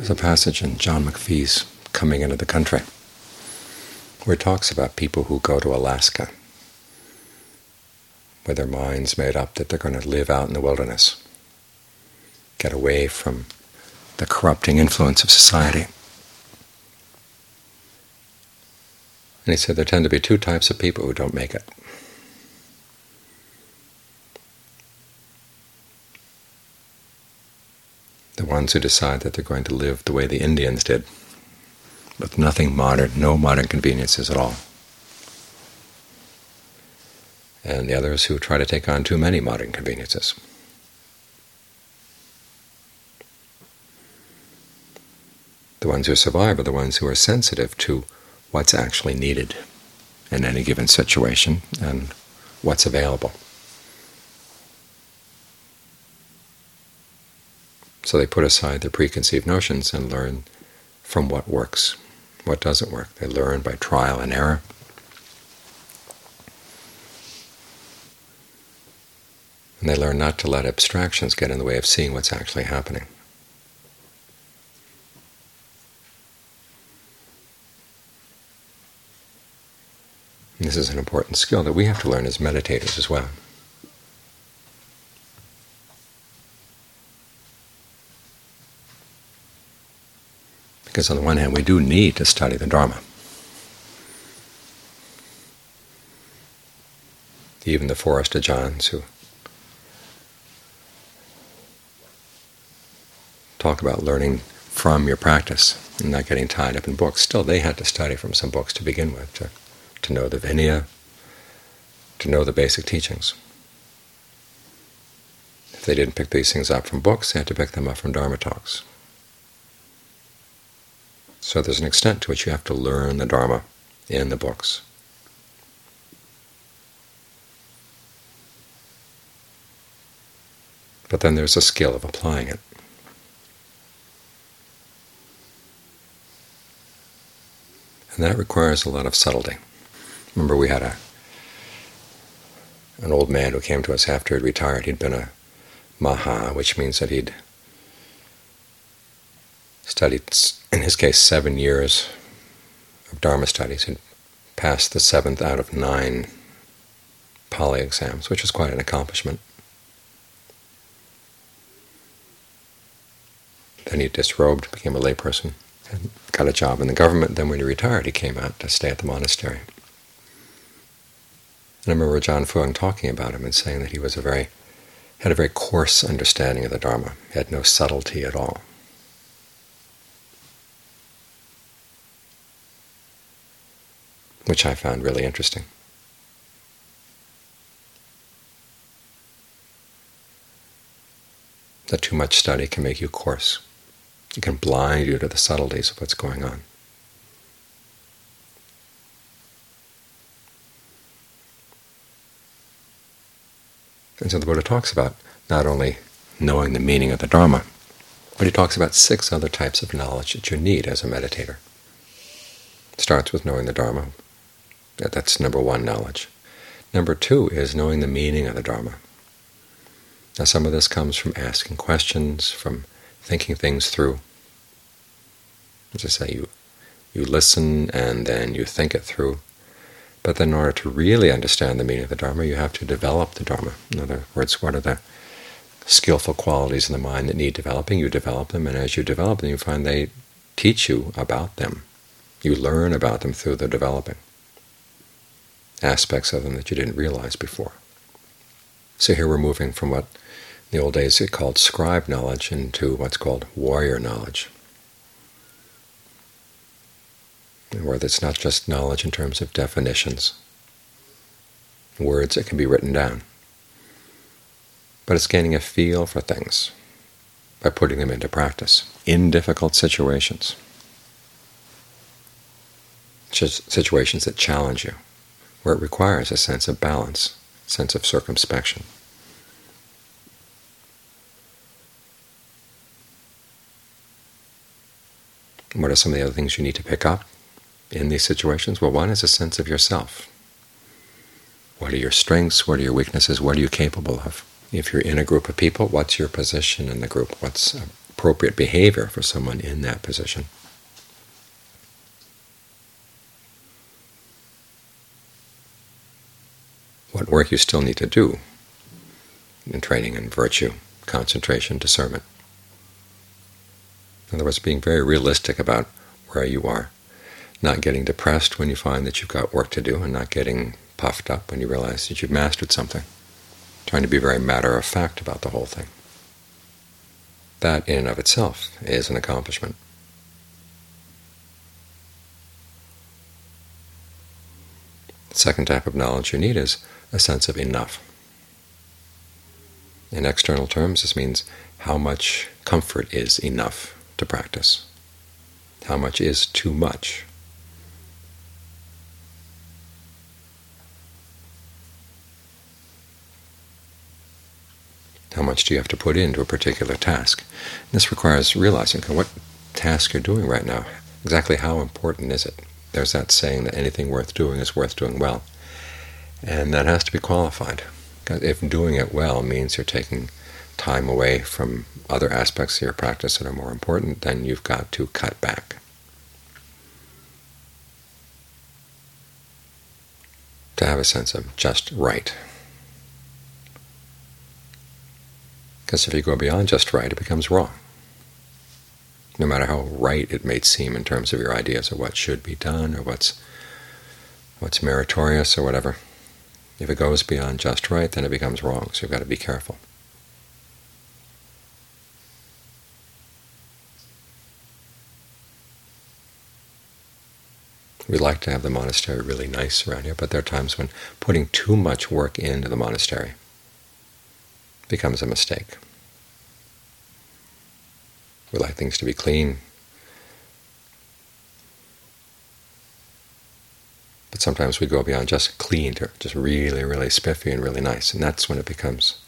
There's a passage in John McPhee's Coming Into the Country where it talks about people who go to Alaska with their minds made up that they're going to live out in the wilderness, get away from the corrupting influence of society. And he said there tend to be two types of people who don't make it. The ones who decide that they're going to live the way the Indians did, with nothing modern, no modern conveniences at all. And the others who try to take on too many modern conveniences. The ones who survive are the ones who are sensitive to what's actually needed in any given situation and what's available. So they put aside their preconceived notions and learn from what works, what doesn't work. They learn by trial and error. And they learn not to let abstractions get in the way of seeing what's actually happening. And this is an important skill that we have to learn as meditators as well. Because on the one hand, we do need to study the Dharma. Even the Forest Ajahns who talk about learning from your practice and not getting tied up in books, still they had to study from some books to begin with, to know the Vinaya, to know the basic teachings. If they didn't pick these things up from books, they had to pick them up from Dharma talks. So there's an extent to which you have to learn the Dharma in the books. But then there's a skill of applying it. And that requires a lot of subtlety. Remember, we had an old man who came to us after he'd retired. He'd been a Maha, which means that he'd studied, in his case, 7 years of Dharma studies. He'd passed the 7th out of 9 Pali exams, which was quite an accomplishment. Then he disrobed, became a layperson, and got a job in the government. Then when he retired, he came out to stay at the monastery. And I remember Ajahn Fuang talking about him and saying that he was had a very coarse understanding of the Dharma. He had no subtlety at all. Which I found really interesting. That too much study can make you coarse. It can blind you to the subtleties of what's going on. And so the Buddha talks about not only knowing the meaning of the Dharma, but he talks about 6 other types of knowledge that you need as a meditator. It starts with knowing the Dharma. That's number 1 knowledge. Number 2 is knowing the meaning of the Dharma. Now some of this comes from asking questions, from thinking things through. As I say, you listen and then you think it through. But then in order to really understand the meaning of the Dharma, you have to develop the Dharma. In other words, what are the skillful qualities in the mind that need developing? You develop them, and as you develop them, you find they teach you about them. You learn about them through the developing. Aspects of them that you didn't realize before. So here we're moving from what in the old days it called scribe knowledge into what's called warrior knowledge, where it's not just knowledge in terms of definitions, words that can be written down, but it's gaining a feel for things by putting them into practice in difficult situations, situations that challenge you, where it requires a sense of balance, sense of circumspection. And what are some of the other things you need to pick up in these situations? Well, one is a sense of yourself. What are your strengths? What are your weaknesses? What are you capable of? If you're in a group of people, what's your position in the group? What's appropriate behavior for someone in that position. What work you still need to do in training in virtue, concentration, discernment. In other words, being very realistic about where you are, not getting depressed when you find that you've got work to do, and not getting puffed up when you realize that you've mastered something, trying to be very matter-of-fact about the whole thing. That in and of itself is an accomplishment. The second type of knowledge you need is a sense of enough. In external terms, this means how much comfort is enough to practice. How much is too much? How much do you have to put into a particular task? And this requires realizing what task you're doing right now. Exactly how important is it? There's that saying that anything worth doing is worth doing well. And that has to be qualified. Because if doing it well means you're taking time away from other aspects of your practice that are more important, then you've got to cut back. To have a sense of just right. Because if you go beyond just right, it becomes wrong. No matter how right it may seem in terms of your ideas of what should be done or what's meritorious or whatever, if it goes beyond just right, then it becomes wrong, so you've got to be careful. We like to have the monastery really nice around here, but there are times when putting too much work into the monastery becomes a mistake. We like things to be clean, but sometimes we go beyond just clean to just really, really spiffy and really nice, and that's when it becomes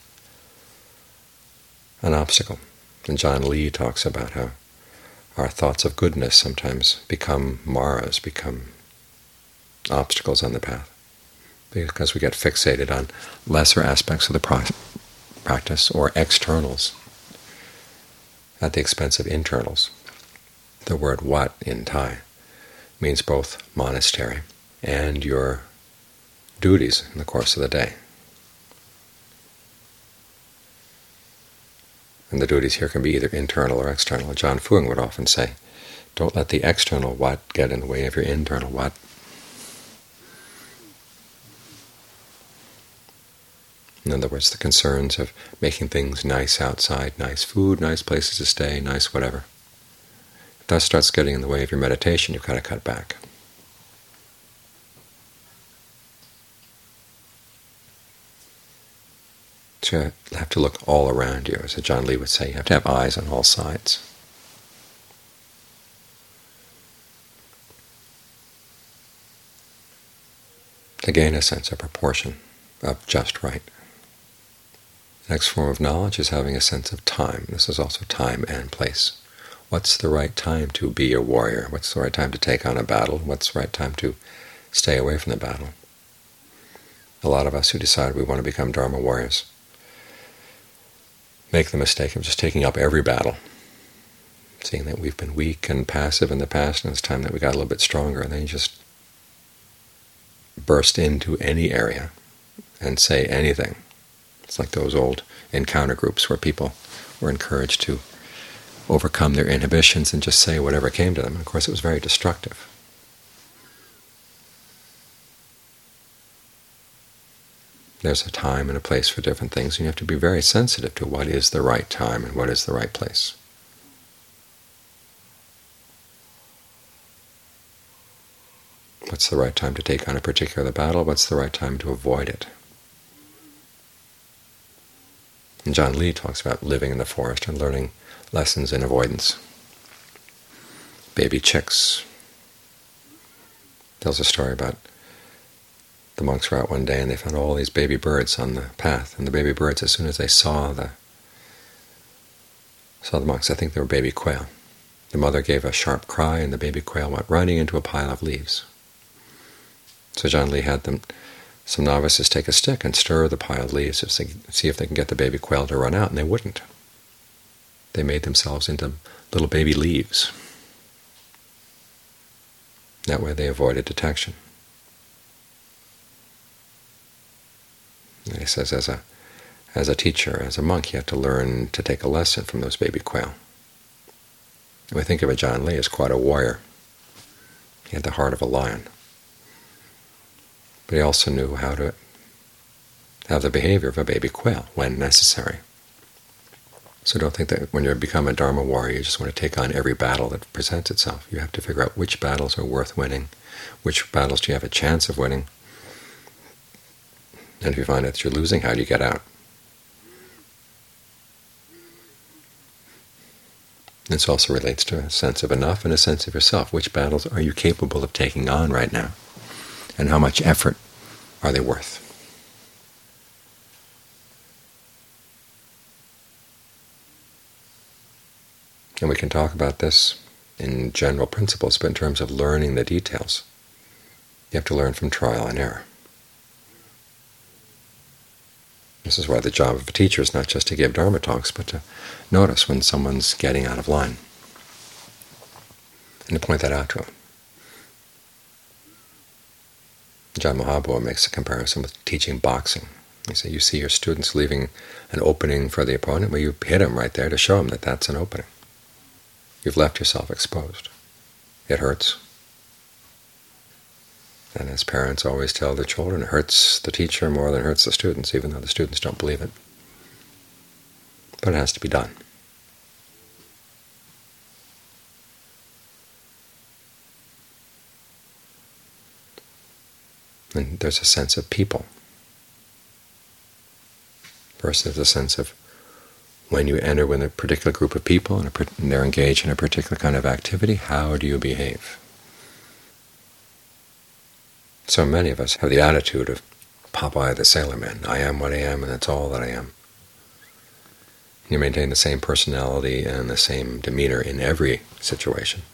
an obstacle. And John Lee talks about how our thoughts of goodness sometimes become maras, become obstacles on the path, because we get fixated on lesser aspects of the practice or externals at the expense of internals. The word wat in Thai means both monastery and your duties in the course of the day. And the duties here can be either internal or external. John Fuang would often say, don't let the external wat get in the way of your internal wat. In other words, the concerns of making things nice outside, nice food, nice places to stay, nice whatever. If that starts getting in the way of your meditation, you've got to cut back. So you have to look all around you. As John Lee would say, you have to have eyes on all sides. To gain a sense of proportion, of just right. The next form of knowledge is having a sense of time. This is also time and place. What's the right time to be a warrior? What's the right time to take on a battle? What's the right time to stay away from the battle? A lot of us who decide we want to become Dharma warriors make the mistake of just taking up every battle, seeing that we've been weak and passive in the past, and it's time that we got a little bit stronger, and then you just burst into any area and say anything. It's like those old encounter groups where people were encouraged to overcome their inhibitions and just say whatever came to them. And of course, it was very destructive. There's a time and a place for different things, and you have to be very sensitive to what is the right time and what is the right place. What's the right time to take on a particular battle? What's the right time to avoid it? And John Lee talks about living in the forest and learning lessons in avoidance. Baby chicks. Tells a story about the monks were out one day and they found all these baby birds on the path. And the baby birds, as soon as they saw the monks, I think they were baby quail. The mother gave a sharp cry and the baby quail went running into a pile of leaves. So John Lee had some novices take a stick and stir the pile of leaves to see if they can get the baby quail to run out, and they wouldn't. They made themselves into little baby leaves. That way they avoided detection. And he says, as a teacher, as a monk, you have to learn to take a lesson from those baby quail. And we think of Ajaan Lee as quite a warrior. He had the heart of a lion. But he also knew how to have the behavior of a baby quail when necessary. So don't think that when you become a Dharma warrior, you just want to take on every battle that presents itself. You have to figure out which battles are worth winning, which battles do you have a chance of winning, and if you find that you're losing, how do you get out? This also relates to a sense of enough and a sense of yourself. Which battles are you capable of taking on right now, and how much effort are they worth? And we can talk about this in general principles, but in terms of learning the details, you have to learn from trial and error. This is why the job of a teacher is not just to give Dharma talks, but to notice when someone's getting out of line, and to point that out to him. Ajaan Mahabua makes a comparison with teaching boxing. He says, you see your students leaving an opening for the opponent, well, you hit them right there to show them that that's an opening. You've left yourself exposed. It hurts. And as parents always tell their children, it hurts the teacher more than it hurts the students, even though the students don't believe it. But it has to be done. And there's a sense of people. First, there's a sense of when you enter with a particular group of people and they're engaged in a particular kind of activity, how do you behave? So many of us have the attitude of Popeye the Sailor Man. I am what I am, and that's all that I am. You maintain the same personality and the same demeanor in every situation.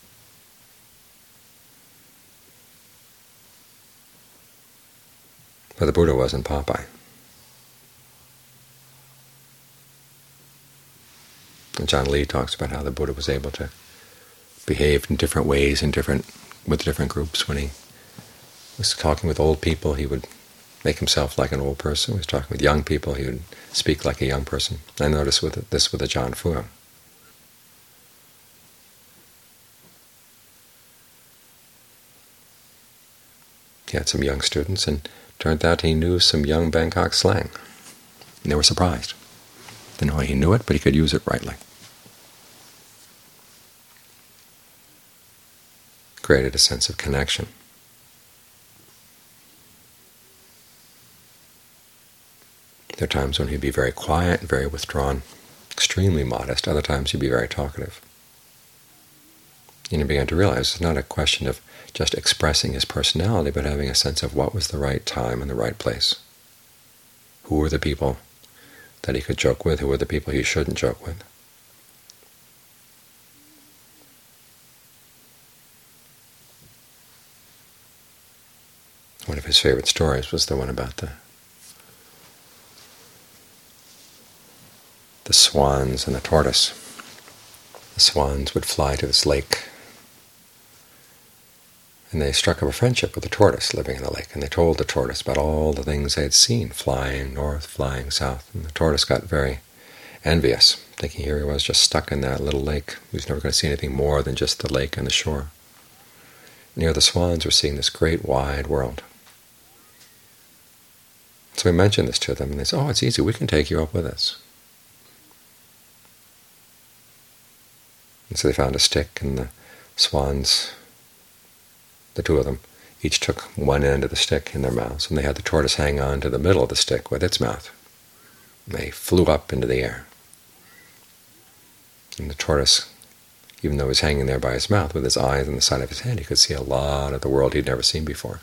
But the Buddha wasn't Popeye. Ajaan Lee talks about how the Buddha was able to behave in different ways with different groups. When he was talking with old people, he would make himself like an old person. When he was talking with young people, he would speak like a young person. I noticed this with Ajaan Fuang. He had some young students, and it turned out he knew some young Bangkok slang. And they were surprised. Didn't know he knew it, but he could use it rightly. Created a sense of connection. There are times when he'd be very quiet, very withdrawn, extremely modest. Other times he'd be very talkative. And he began to realize it's not a question of just expressing his personality, but having a sense of what was the right time and the right place. Who were the people that he could joke with? Who were the people he shouldn't joke with? One of his favorite stories was the one about the swans and the tortoise. The swans would fly to this lake, and they struck up a friendship with the tortoise living in the lake, and they told the tortoise about all the things they had seen, flying north, flying south. And the tortoise got very envious, thinking here he was just stuck in that little lake. He was never going to see anything more than just the lake and the shore. And here the swans were seeing this great wide world. So we mentioned this to them, and they said, oh, it's easy, we can take you up with us. And so they found a stick, and the swans, the two of them, each took one end of the stick in their mouths, and they had the tortoise hang on to the middle of the stick with its mouth. And they flew up into the air. And the tortoise, even though he was hanging there by his mouth with his eyes on the side of his head, he could see a lot of the world he'd never seen before.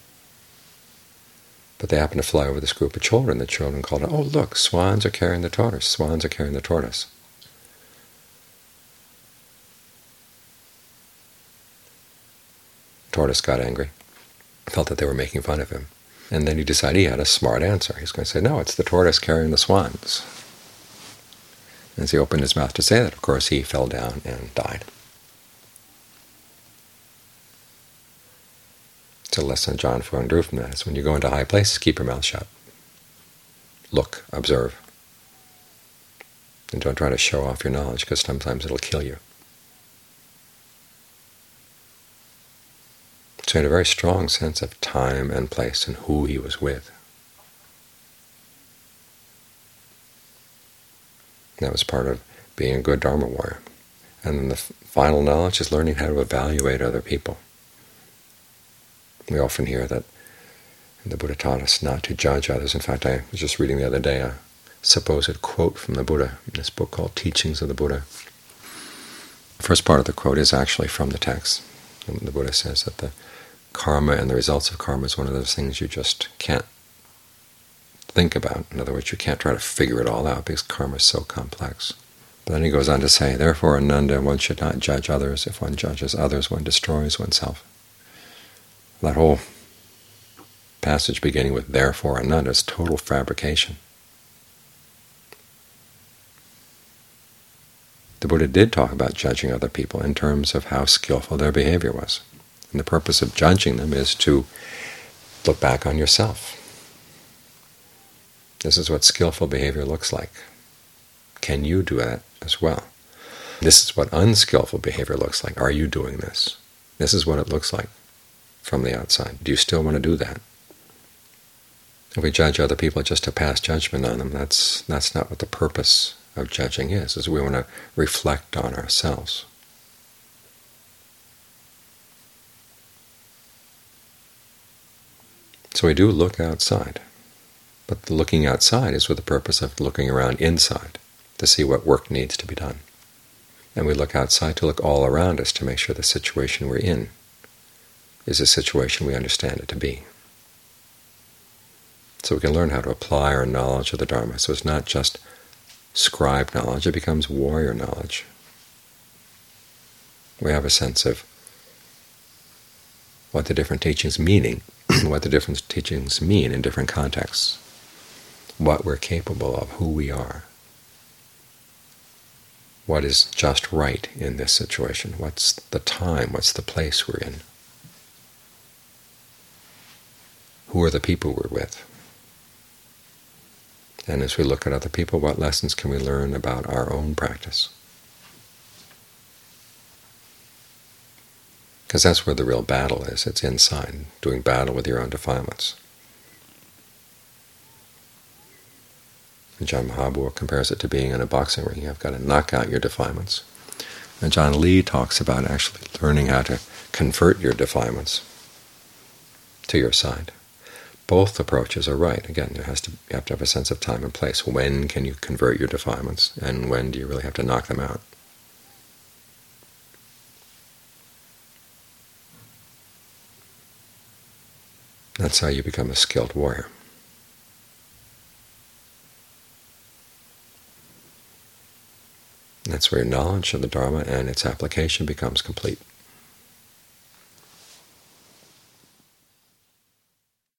But they happened to fly over this group of children. The children called out, oh, look, swans are carrying the tortoise. Swans are carrying the tortoise. The tortoise got angry, felt that they were making fun of him. And then he decided he had a smart answer. He's going to say, no, it's the tortoise carrying the swans. As he opened his mouth to say that, of course, he fell down and died. So the lesson Ajaan Fuang drew from that is when you go into high places, keep your mouth shut. Look, observe. And don't try to show off your knowledge, because sometimes it'll kill you. So he had a very strong sense of time and place and who he was with. That was part of being a good Dharma warrior. And then the final knowledge is learning how to evaluate other people. We often hear that the Buddha taught us not to judge others. In fact, I was just reading the other day a supposed quote from the Buddha in this book called Teachings of the Buddha. The first part of the quote is actually from the text. And the Buddha says that the karma and the results of karma is one of those things you just can't think about. In other words, you can't try to figure it all out because karma is so complex. But then he goes on to say, therefore, Ananda, one should not judge others. If one judges others, one destroys oneself. That whole passage beginning with therefore, Ananda is total fabrication. The Buddha did talk about judging other people in terms of how skillful their behavior was. And the purpose of judging them is to look back on yourself. This is what skillful behavior looks like. Can you do that as well? This is what unskillful behavior looks like. Are you doing this? This is what it looks like from the outside. Do you still want to do that? If we judge other people just to pass judgment on them, that's not what the purpose of judging is we want to reflect on ourselves. So we do look outside, but the looking outside is with the purpose of looking around inside to see what work needs to be done. And we look outside to look all around us to make sure the situation we're in is a situation we understand it to be. So we can learn how to apply our knowledge of the Dharma. So it's not just scribe knowledge, it becomes warrior knowledge. We have a sense of what the different teachings mean in different contexts, what we're capable of, who we are, what is just right in this situation, what's the time, what's the place we're in, who are the people we're with. And as we look at other people, what lessons can we learn about our own practice? Because that's where the real battle is. It's inside, doing battle with your own defilements. Ajaan Mahabua compares it to being in a boxing ring. You've got to knock out your defilements. And Ajaan Lee talks about actually learning how to convert your defilements to your side. Both approaches are right. Again, you have to have a sense of time and place. When can you convert your defilements, and when do you really have to knock them out? That's how you become a skilled warrior. That's where your knowledge of the Dharma and its application becomes complete.